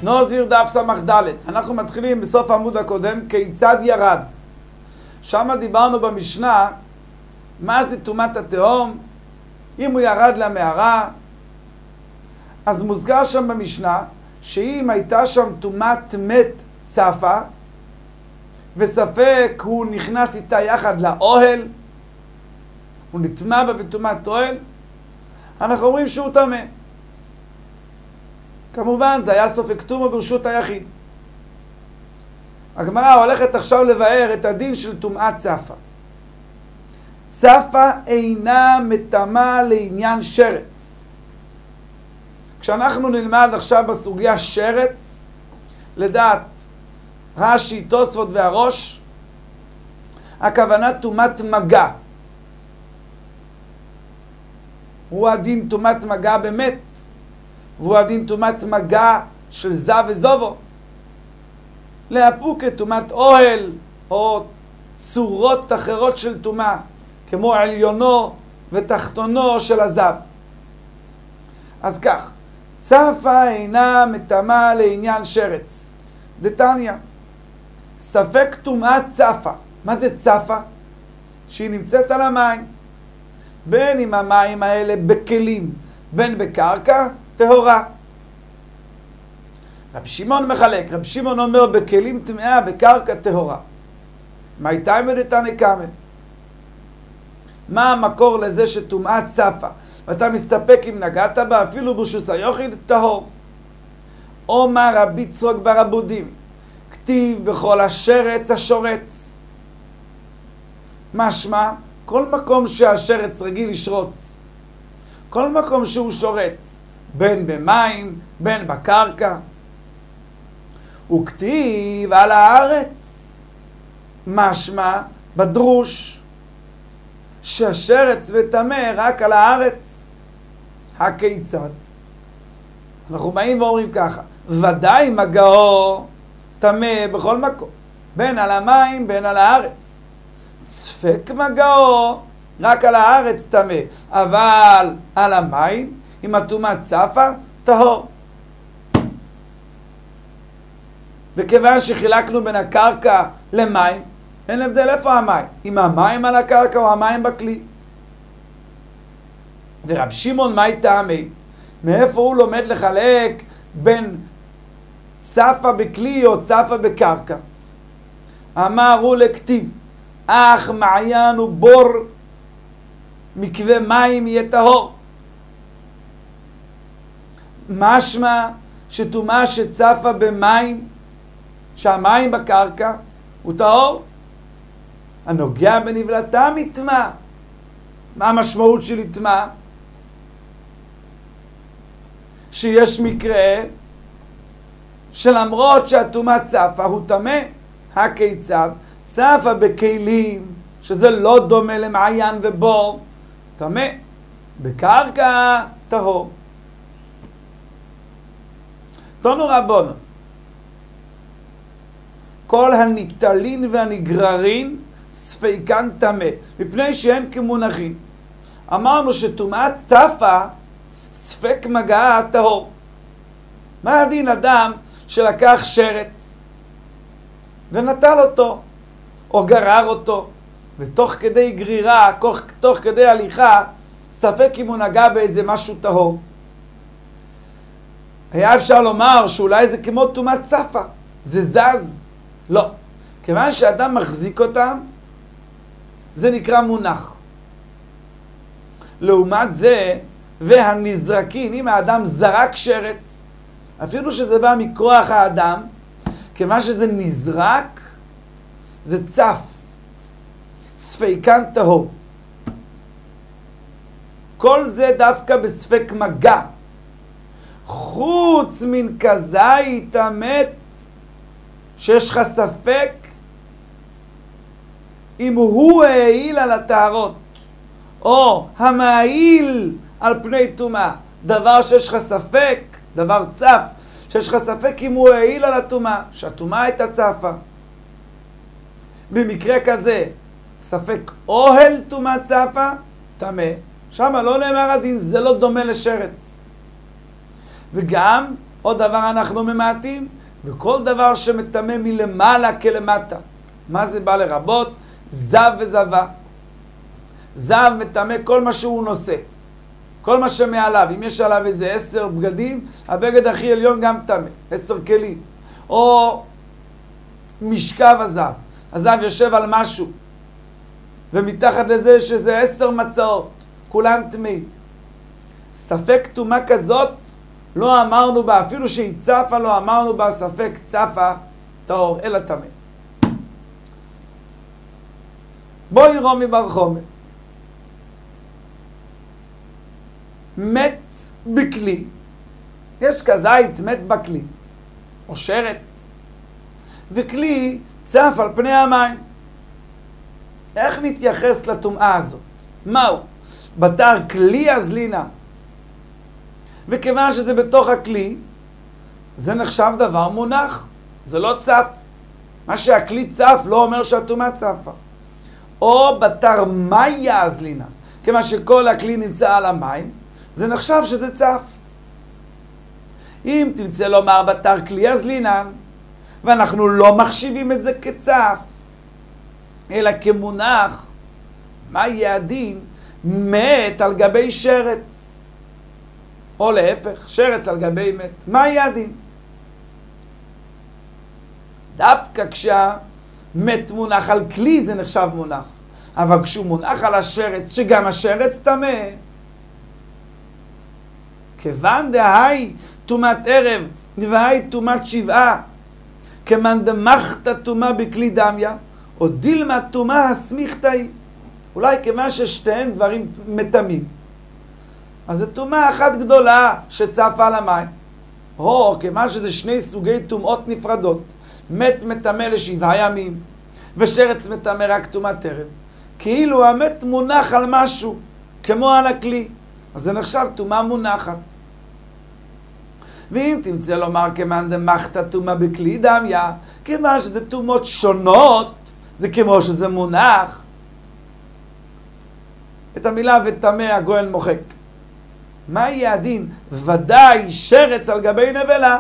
נוזיר דף סמך ד'. אנחנו מתחילים בסוף העמוד הקודם, כיצד ירד. שם דיברנו במשנה, מה זה טומאת התהום, אם הוא ירד למערה. אז מוזכר שם במשנה, שאם הייתה שם טומאת מת צפה, וספק הוא נכנס איתה יחד לאוהל, הוא נטמע בה בטומאת אוהל, אנחנו אומרים שהוא טמא. כמובן, זה היה סופק טומאה ברשות היחיד. הגמרא הולכת עכשיו לבאר את הדין של טומאת צפה. צפה אינה מטמאה לעניין שרץ. כשאנחנו נלמד עכשיו בסוגיה שרץ, לדעת רש"י, תוספות והראש, הכוונה טומאת מגע. הוא הדין טומאת מגע באמת, והוא הדין טומאת מגע של זב וזובו. להפוק את טומאת אוהל או צורות אחרות של טומאה, כמו עליונו ותחתונו של הזב. אז כך, צפה אינה מטמאה לעניין שרץ. דתניא, ספק טומאת צפה. מה זה צפה? שהיא נמצאת על המים. בין אם המים האלה בכלים, בין בקרקע, טהורה. רב שמעון מחלק, רב שמעון אומר בכלים טמאה, בקרקע טהורה. מה הייתה מדתניא קמא? מה המקור לזה שטומאה צפה? ואתה מסתפק אם נגעת בה, אפילו ברשות היחיד טהור. אומר רבי יצחק בר אבודימי, כתיב בכל השרץ השורץ. משמע, כל מקום שהשרץ רגיל לשרוץ, כל מקום שהוא שורץ, בין במים, בין בקרקע, הוא כתיב על הארץ. משמע, בדרוש, שהשרץ וטמא רק על הארץ. הכיצד? אנחנו באים ואומרים ככה, ודאי מגעו טמא בכל מקום, בין על המים בין על הארץ. ספק מגעו רק על הארץ טמא, אבל על המים אם הטומאה צפה טהור. וכיוון שחילקנו בין הקרקע למים, אין הבדל איפה המים, אם המים על הקרקע או המים בכלי. ורב שמעון מה טעמי? מאיפה הוא לומד לחלק בין צפה בכלי או צפה בקרקע? אמר הוא לכתיב, אך מעיין ובור מקווה מים יהיה טהור. משמע שטומאה שצפה במים, שהמים בקרקע, הוא טהור. הנוגע בנבלתה מטמא. מה המשמעות של טמא? שיש מקרה שלמרות שהטומאה צפה הוא טמא. הכיצד? צפה בכלים, שזה לא דומה למעיין ובור, טמא. בקרקע טהור. תנו רבנו, כל הניטלין והנגררין ספיקן טמא, מפני שהן כמונחים. אמרנו שטומאת צפה ספק מגעה טהור. מה הדין אדם שלקח שרץ ונטל אותו או גרר אותו, ותוך כדי גרירה, תוך כדי הליכה, ספק אם הוא נגע באיזה משהו טהור? היה אפשר לומר שאולי זה כמו טומאת צפה, זה זז. לא. כיוון שאדם מחזיק אותם, זה נקרא מונח. לעומת זה, והנזרקים, אם האדם זרק שרץ, אפילו שזה בא מכוח האדם, כיוון שזה נזרק, זה צף. ספיקן טהור. כל זה דווקא בספק מגע. חוץ מן כזית המת, שיש לך ספק אם הוא העיל על הטהרות, או המעיל על פני טומאה. דבר שיש לך ספק, דבר צף, שיש לך ספק אם הוא העיל על הטומאה, שהטומאה הייתה צפה. במקרה כזה, ספק אוהל טומאה צפה, טמא. שם לא נאמר הדין, זה לא דומה לשרץ. וגם עוד דבר אנחנו ממעטים, וכל דבר שמטמא מלמעלה כלמטה. מה זה בא לרבות? זב וזבה. זב מטמא כל מה שהוא נושא. כל מה שמעליו. אם יש עליו איזה 10 בגדים, הבגד הכי עליון גם טמא. 10 כלים. או משכב הזב. הזב יושב על משהו. ומתחת לזה יש איזה 10 מצעות. כולם טמאים. ספק טומאה כזאת, לא אמרנו בה, אפילו שהיא צפה, לא אמרנו בה ספק צפה טהור, אלא טמא. בואי רומי בר חומר. מת בכלי, יש כזית מת בכלי, או שרץ, וכלי צף על פני המים. איך נתייחס לטומאה הזאת? מהו? בתר כלי הזלינה. וכיוון שזה בתוך הכלי, זה נחשב דבר מונח, זה לא צף. מה שהכלי צף לא אומר שהטומאה צפה. או בתר מאיה הזלינה, כיוון שכל הכלי נמצא על המים, זה נחשב שזה צף. אם תמצא לומר בתר כלי הזלינן, ואנחנו לא מחשיבים את זה כצף, אלא כמונח, מה יהיה הדין? מת על גבי שרץ. או להפך, שרץ על גבי מת. מה יהיה הדין? דווקא כשהמת מונח על כלי זה נחשב מונח. אבל כשהוא מונח על השרץ, שגם השרץ טמא, כיוון דהי טומאת ערב והי טומאת שבעה, כמאן דמחת טומאה בכלי דמיה, או דילמה טומאה הסמיכתא היא. אולי כיוון ששתיהם דברים מטמאים, אז זו טומאה אחת גדולה שצפה על המים. או כיוון שזה שני סוגי טומאות נפרדות, מת מטמא ל7 ימים, ושרץ מטמא רק טומאת ערב. כאילו המת מונח על משהו, כמו על הכלי. אז זה נחשב טומאה מונחת. ואם תמצא לומר כמאן דמחת טומאה בכלי דמיה, כיוון שזה טומאות שונות, זה כמו שזה מונח. את המילה וטמא הגויין מוחק. מה יהיה הדין? ודאי שרץ על גבי נבלה.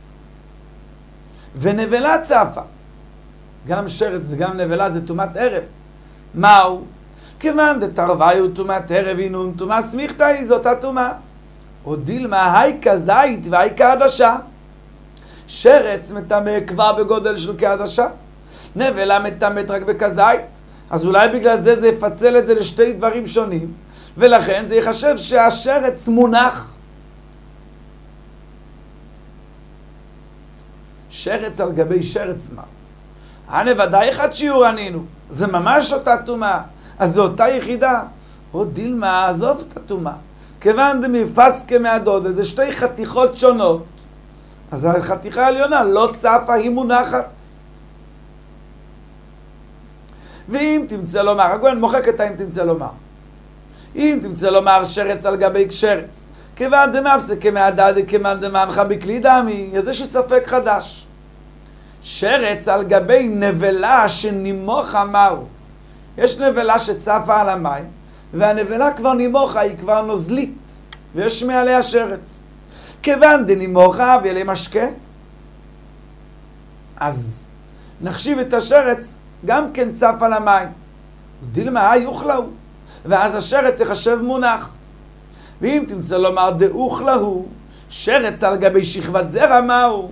ונבלה צפה. גם שרץ וגם נבלה זה טומאת ערב. מהו? כיוון דתרוויו טומאת ערב אינון טומאה סמיכתא היא, זאת הטומאה. או דילמה היי כזית והי כעדשה. שרץ מטמא כבר בגודל של כעדשה. נבלה מטמאת רק בכזית. אז אולי בגלל זה יפצל את זה לשתי דברים שונים. ולכן זה יחשב שהשרץ מונח. שרץ על גבי שרץ מה? ודאי אחד שיעור ענינו. זה ממש אותה טומאה. אז זו אותה יחידה. או דילמה, עזוב את הטומאה. כיוון דמפסקה מהדודה, זה שתי חתיכות שונות. אז החתיכה העליונה לא צפה, היא מונחת. ואם תמצא לומר, הגויין מוחק את האם תמצא לומר. אם תמצא לומר שרץ על גבי שרץ, כיוון דמפסקה מהדדה כמאן דמנחה בכלי דמי, אז יש ספק חדש. שרץ על גבי נבלה שנימוך אמרו. יש נבלה שצפה על המים, והנבלה כבר נימוכה, היא כבר נוזלית, ויש מעליה שרץ. כיוון דנימוכה ויהיה משקה, אז נחשיב את השרץ גם כן צף על המים. דילמה יוכלהו, ואז השרץ יחשב מונח. ואם תמצא לומר דאוכלהו, שרץ על גבי שכבת זרע מהו.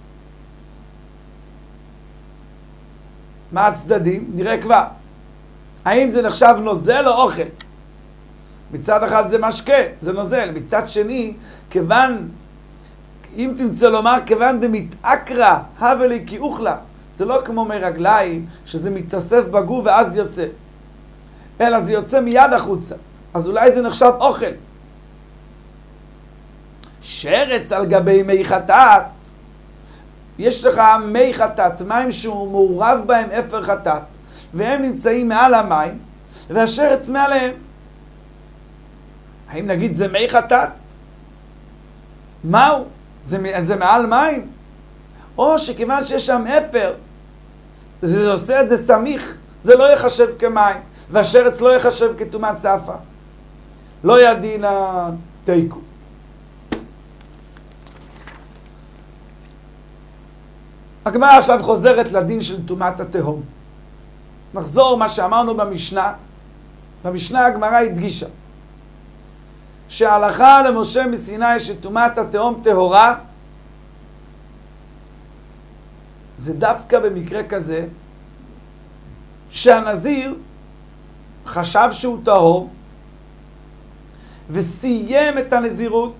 מה הצדדים? נראה כבר. האם זה נחשב נוזל או אוכל? מצד אחד זה משקה, זה נוזל. מצד שני, כיוון, אם תמצא לומר, כיוון דמתעקרא, הווה לי כי אוכלה. זה לא כמו מרגליים, שזה מתאסף בגוף ואז יוצא. אלא זה יוצא מיד החוצה. אז אולי זה נחשב אוכל. שרץ על גבי מי חטאת. יש לך מי חטאת, מים שהוא מעורב בהם אפר חטאת. והם נמצאים מעל המים, והשרץ מעליהם. האם נגיד זה מי חטאת? מהו? זה מעל מים? או שכיוון שיש שם אפר, זה עושה את זה סמיך, זה לא יחשב כמים, והשרץ לא יחשב כטומאת צפה. לא ידין תיקו. הגמרא עכשיו חוזרת לדין של טומאת התהום. נחזור מה שאמרנו במשנה. במשנה הגמרא הדגישה שההלכה למשה מסיני שטומאת התהום טהורה, זה דווקא במקרה כזה שהנזיר חשב שהוא טהור וסיים את הנזירות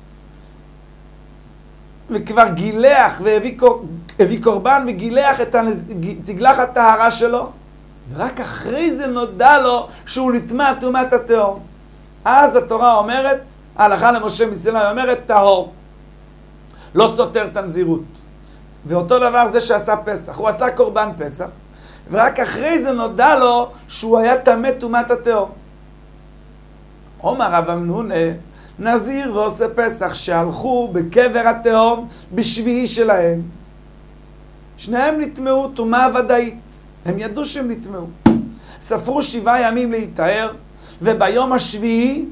וכבר גילח והביא קורבן וגילח את תגלח הטהרה שלו, ורק אחרי זה נודע לו שהוא נטמא טומאת התהום. אז התורה אומרת, ההלכה למשה מסיני אומרת טהור, לא סותר את הנזירות. ואותו דבר זה שעשה פסח, הוא עשה קורבן פסח, ורק אחרי זה נודע לו שהוא היה טמא טומאת התהום. אומר רב אמנונה, נזיר ועושה פסח שהלכו בקבר התהום בשביעי שלהם, שניהם נטמאו טומאה ודאית, הם ידעו שהם נטמאו. ספרו 7 ימים להיטהר, וביום השביעי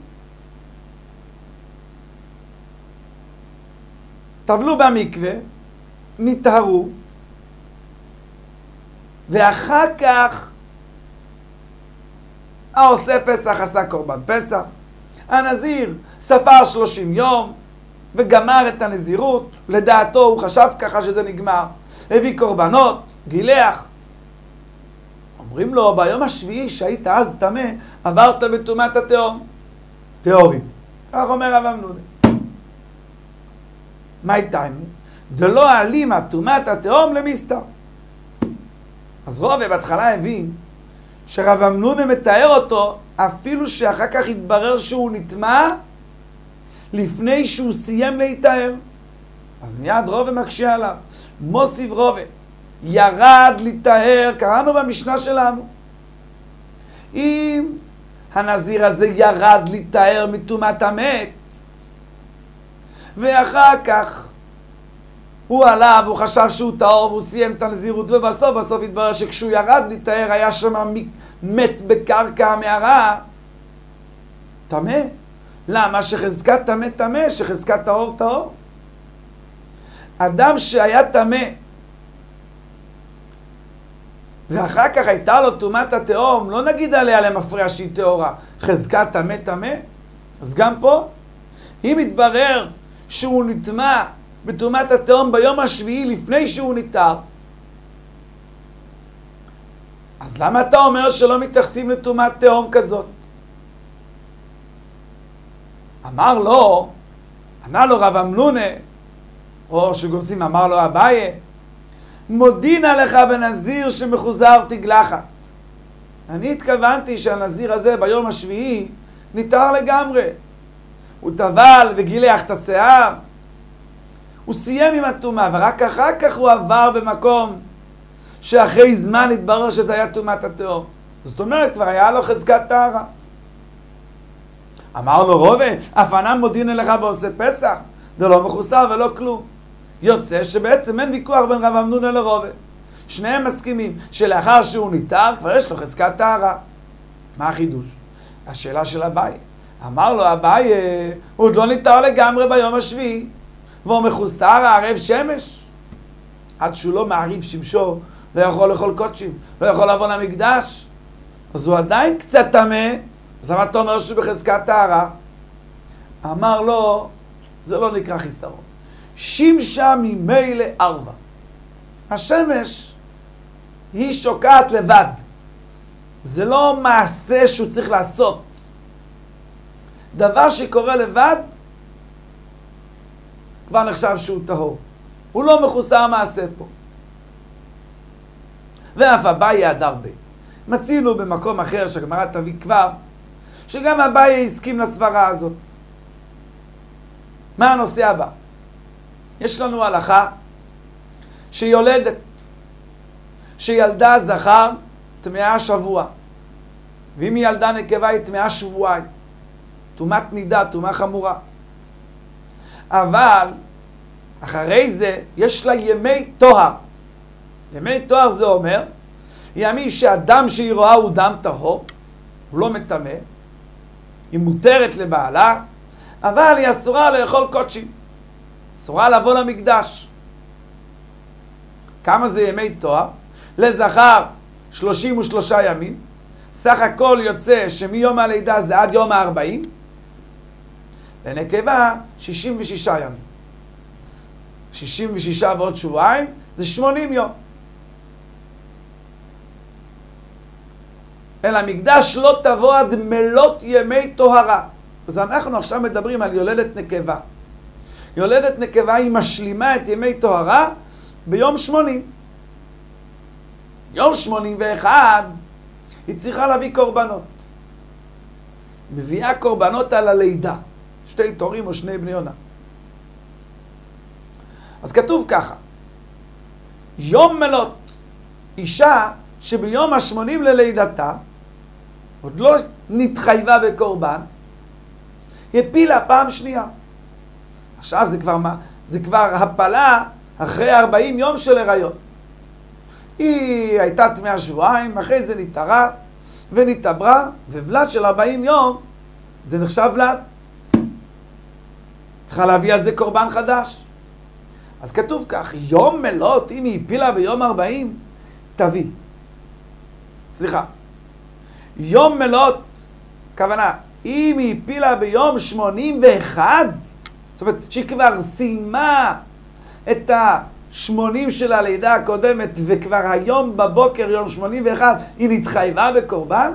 טבלו במקווה, נטהרו, ואחר כך העושה פסח עשה קורבן פסח, הנזיר ספר 30 יום וגמר את הנזירות, לדעתו הוא חשב ככה שזה נגמר, הביא קורבנות, גילח. אומרים לו, ביום השביעי שהיית אז טמא, עברת בטומאת התהום, טהורים. כך אומר רב אמנונה. מה איתנו? דלא העלימה טומאת התהום למסתר. אז רובה בהתחלה הבין שרב אמנונה מתאר אותו אפילו שאחר כך התברר שהוא נטמא לפני שהוא סיים להיטהר. אז מיד רובה מקשה עליו. מוסיף רובה, ירד להיטהר, קראנו במשנה שלנו. אם הנזיר הזה ירד להיטהר מטומאת המת, ואחר כך הוא עלה והוא חשב שהוא טהור והוא סיים את הנזירות, ובסוף התברר שכשהוא ירד להיטהר היה שם מת בקרקע המערה, טמא. למה? שחזקת טמא טמא, שחזקת טהור טהור. אדם שהיה טמא ואחר כך הייתה לו טומאת התהום, לא נגיד עליה למפרע שהיא טהורה, חזקת טמא טמא. אז גם פה, אם יתברר שהוא נטמא בטומאת התהום ביום השביעי לפני שהוא נטהר, אז למה אתה אומר שלא מתייחסים לטומאת תהום כזאת? ענה לו רב אמנונה, או שגורסים אמר לו אביי, מודין עליך בנזיר שמחוזר תגלחת. אני התכוונתי שהנזיר הזה ביום השביעי נטהר לגמרי. הוא טבל וגילח את השיער, הוא סיים עם הטומאה, ורק אחר כך הוא עבר במקום שאחרי זמן התברר שזה היה טומאת התהום. זאת אומרת, כבר היה לו חזקת טהרה. אמר לו רובה, אף אנם מודין אליך בעושה פסח, זה לא מחוסר ולא כלום. יוצא שבעצם אין ויכוח בין רב אמנונה לרובה. שניהם מסכימים שלאחר שהוא נטהר כבר יש לו חזקת טהרה. מה החידוש? השאלה של אביי. אמר לו אביי, הוא עוד לא נטהר לגמרי ביום השביעי, והוא מחוסר הערב שמש. עד שהוא לא מעריב שמשו, לא יכול לאכול קודשים, לא יכול לבוא למקדש. אז הוא עדיין קצת טמא, אז למה אתה אומר שהוא בחזקת טהרה? אמר לו, זה לא נקרא חיסרון. שמשה ממילא ערבה. השמש היא שוקעת לבד. זה לא מעשה שהוא צריך לעשות. דבר שקורה לבד, כבר נחשב שהוא טהור. הוא לא מחוסר מעשה פה. ואף אביי הדר בי. מצינו במקום אחר שהגמרא תביא כבר, שגם אביי הסכים לסברה הזאת. מה הנושא הבא? יש לנו הלכה שיולדת, שילדה זכר טמאה שבוע, ואם היא ילדה נקבה היא טמאה שבועיים. טומאת נידה, טומאה חמורה. אבל אחרי זה יש לה ימי טוהר. ימי טוהר זה אומר ימים שהדם שהיא רואה הוא דם טהור, הוא לא מטמא, היא מותרת לבעלה, אבל היא אסורה לאכול קודשים, אסורה לבוא למקדש. כמה זה ימי תואר? לזכר 33 ימים, סך הכל יוצא שמיום הלידה זה עד יום ה-40, לנקבה 66 ימים. 66 ועוד שבועיים זה 80 יום. אל המקדש לא תבוא עד מלות ימי טהרה. אז אנחנו עכשיו מדברים על יולדת נקבה. יולדת נקבה היא משלימה את ימי טהרה ביום 80. יום 81 היא צריכה להביא קורבנות. מביאה קורבנות על הלידה. 2 תורים או 2 בני יונה. אז כתוב ככה, יום מלות, אישה שביום ה-80 ללידתה, עוד לא נתחייבה בקורבן, הפילה פעם שנייה. עכשיו זה כבר הפלה אחרי 40 יום של הריון. היא הייתה טמאה שבועיים, אחרי זה נתערה ונתעברה, ובלת של 40 יום זה נחשב בלת. צריכה להביא על זה קורבן חדש. אז כתוב כך, יום מלות, אם היא הפילה ביום 40, תביא. סליחה. יום מלות, כוונה, אם היא הפילה ביום 81, זאת אומרת שהיא כבר סיימה את ה-80 של הלידה הקודמת, וכבר היום בבוקר, יום 81, היא נתחייבה בקורבן,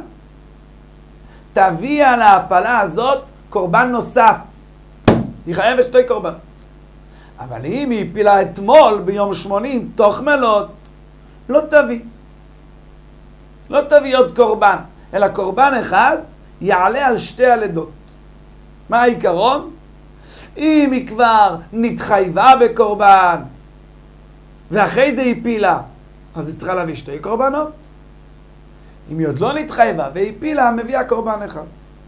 תביא על ההפלה הזאת קורבן נוסף. היא חייבת 2 קורבנות. אבל אם היא הפילה אתמול ביום 80 תוך מלות, לא תביא. לא תביא עוד קורבן, אלא קורבן אחד יעלה על 2 הלידות. מה העיקרון? אם היא כבר נתחייבה בקורבן ואחרי זה היא פילה, אז היא צריכה להביא 2 קורבנות. אם היא עוד לא נתחייבה והיא פילה, מביאה קורבן אחד.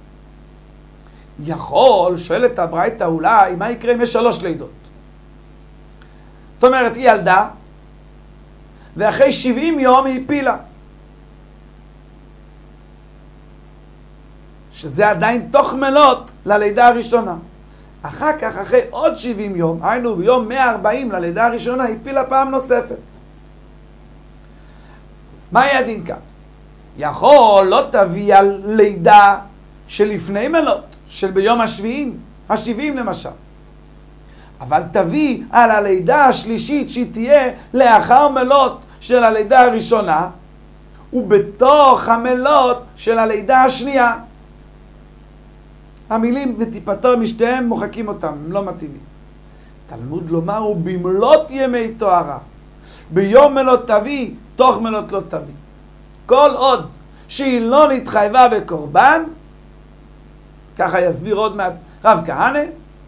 יכול, שואלת הברייתא אולי, מה יקרה אם יש 3 לידות? זאת אומרת, היא ילדה, ואחרי 70 יום היא פילה. שזה עדיין תוך מלות ללידה הראשונה. אחר כך, אחרי עוד 70 יום, היינו ביום 140 ללידה הראשונה, היא פילה פעם נוספת. מה יהיה הדין כאן? יכול לא תביא על לידה שלפני מלות, של ביום ה-70 למשל. אבל תביא על הלידה השלישית שהיא תהיה לאחר מלות של הלידה הראשונה, ובתוך המלות של הלידה השנייה. המילים ותיפטר משתיהם מוחקים אותם, הם לא מתאימים. תלמוד לומר הוא במלות ימי טהרה. ביום מלות תביא, תוך מלות לא תביא. כל עוד שהיא לא נתחייבה בקורבן, ככה יסביר עוד מעט רב כהנא,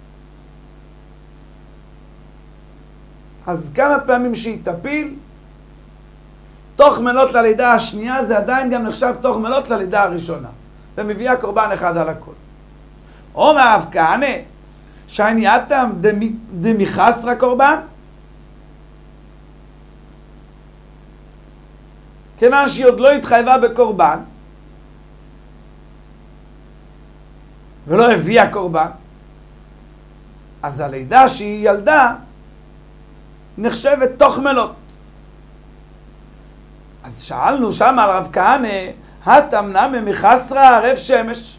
אז כמה פעמים שהיא תפיל, תוך מלות ללידה השנייה, זה עדיין גם נחשב תוך מלות ללידה הראשונה. ומביאה קורבן אחד על הכל. אומר רב כהנא, שייני אטם דמיחסרא קורבן? כיוון שהיא עוד לא התחייבה בקורבן, ולא הביאה קורבן, אז הלידה שהיא ילדה, נחשבת תוך מלות. אז שאלנו שם על רב כהנא, התמנה ממחסרא ערב שמש.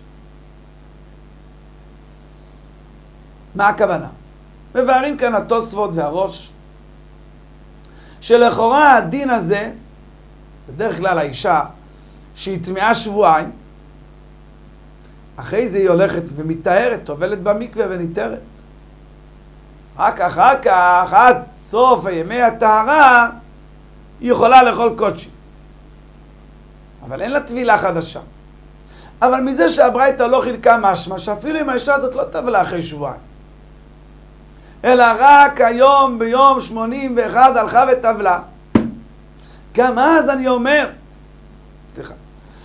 מה הכוונה? מבארים כאן התוספות והראש, שלכאורה הדין הזה, בדרך כלל האישה שהיא טמאה שבועיים, אחרי זה היא הולכת ומתארת, טובלת במקווה וניתרת. רק אחר כך, עד סוף ימי הטהרה, היא יכולה לאכול קודשי. אבל אין לה טבילה חדשה. אבל מזה שהברייתא לא חילקה משמע, שאפילו אם האישה הזאת לא טבלה אחרי שבועיים, אלא רק היום ביום 81 הלכה וטבלה. גם אז אני אומר, סליחה,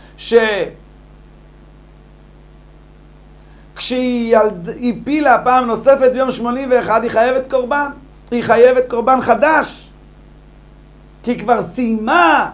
כשהיא הפילה פעם נוספת ביום 81, היא חייבת קורבן. היא חייבת קורבן חדש. כי היא כבר סיימה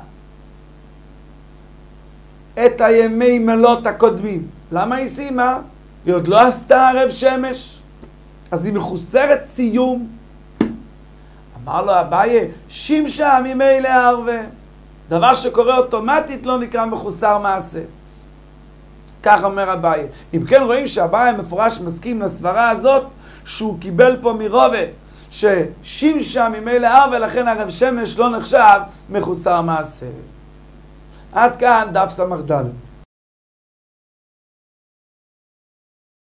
את הימי מלות הקודמים. למה היא סיימה? היא עוד לא עשתה ערב שמש. אז היא מחוסרת סיום. אמר לו אביי, שימשה ממילא ערווה. דבר שקורה אוטומטית לא נקרא מחוסר מעשה. כך אומר אביי. אם כן רואים שאביי מפורש מסכים לסברה הזאת, שהוא קיבל פה מרובה, ששימשה ממילא ערווה, לכן הרב שמש לא נחשב מחוסר מעשה. עד כאן דף סמ"ד.